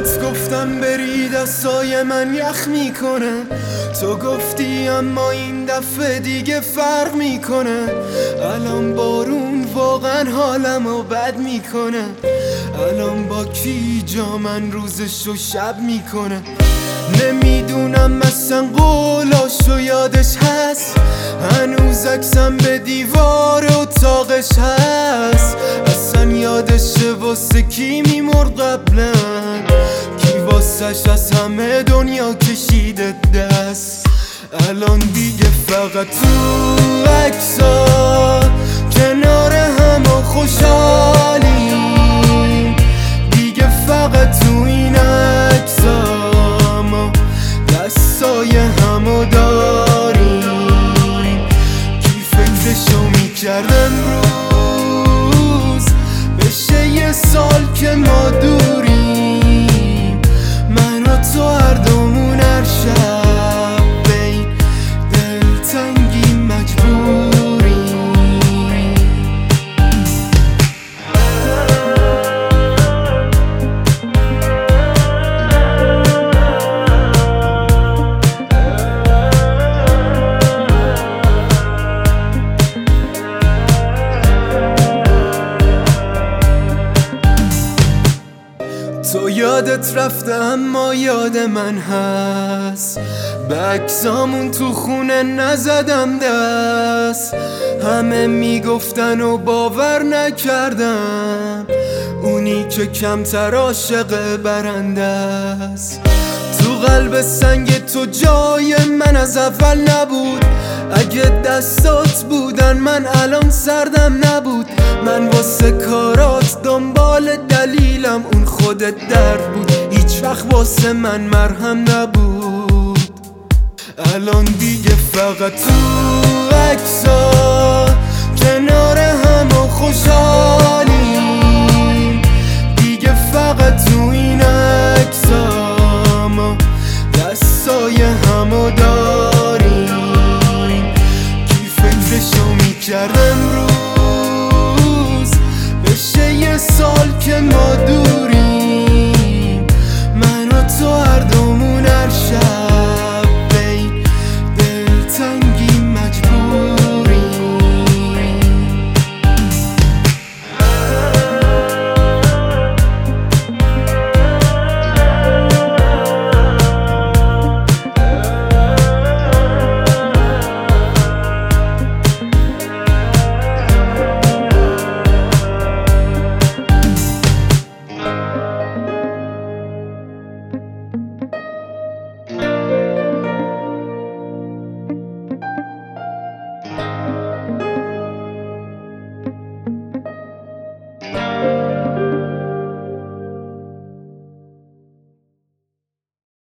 برات گفتم بری دستای من یخ میکنه، تو گفتی اما این دفعه دیگه فرق میکنه. الان بارون واقعا حالمو بد میکنه، الان با کی جا من روزشو شب میکنه. نمیدونم اصلا قولاشو یادش هست، هنوز عکسم به دیوار اتاقش هست. اصلا یادشه واسه کی میمرد قبلا، کی واسش از همه دنیا کشیده دست. الان دیگه فقط تو عکسا کنار هم و خوشحالیم، دیگه فقط تو این عکسا ما دستای همو داریم. کی فکرشو میکرد امروز بشه یه سال که ما دوریم، من و تو هر دومون هر شب بین دلتنگی مجبوریم. تو یادت رفته اما یاد من هست، به عکسامون تو خونه نزدم دست. همه میگفتن و باور نکردم، اونی که کمتر عاشق برنده است. تو قلب سنگ تو جای من از اول نبود، اگه دستات بودن من الان سردم نبود. من واسه کارات دنبال دلیلم، اون خودت درد بود، هیچ وقت واسه من مرهم نبود. الان دیگه فقط تو عکسا کنار هم و خوشحالیم، دیگه فقط تو این عکسا ما دستای همو داریم. کی فکرشو میکرد امروز بشه یه سال که ما دوریم،